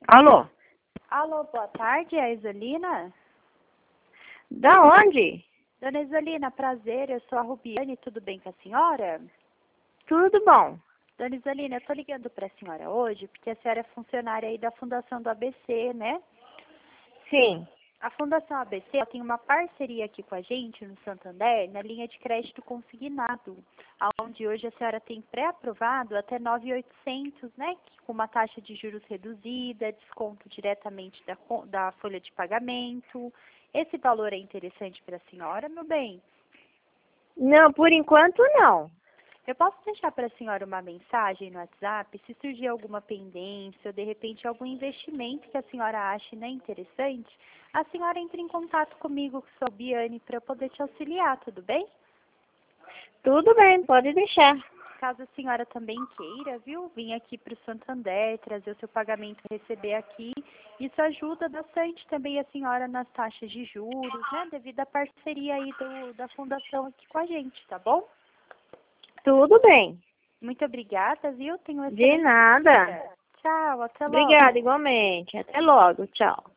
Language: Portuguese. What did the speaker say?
Alô? Alô, boa tarde, é a Isolina? Da onde? Dona Isolina, prazer, eu sou a Rubiane, tudo bem com a senhora? Tudo bom. Dona Isolina, eu tô ligando para a senhora hoje porque a senhora é funcionária aí da Fundação do ABC, né? Sim. A Fundação ABC ela tem uma parceria aqui com a gente no Santander, na linha de crédito consignado, onde hoje a senhora tem pré-aprovado até 9.800, né? Com uma taxa de juros reduzida, desconto diretamente da folha de pagamento. Esse valor é interessante para a senhora, meu bem? Não, por enquanto não. Eu posso deixar para a senhora uma mensagem no WhatsApp, se surgir alguma pendência ou de repente algum investimento que a senhora ache, né, interessante, a senhora entre em contato comigo, que sou a Biane, para eu poder te auxiliar, tudo bem? Tudo bem, pode deixar. Caso a senhora também queira, viu, vir aqui para o Santander, trazer o seu pagamento e receber aqui, isso ajuda bastante também a senhora nas taxas de juros, né, devido à parceria aí da fundação aqui com a gente, tá bom? Tudo bem. Muito obrigada, viu? Tenha um De excelente nada. dia. Tchau, até logo. Obrigada, igualmente. Até logo. Tchau.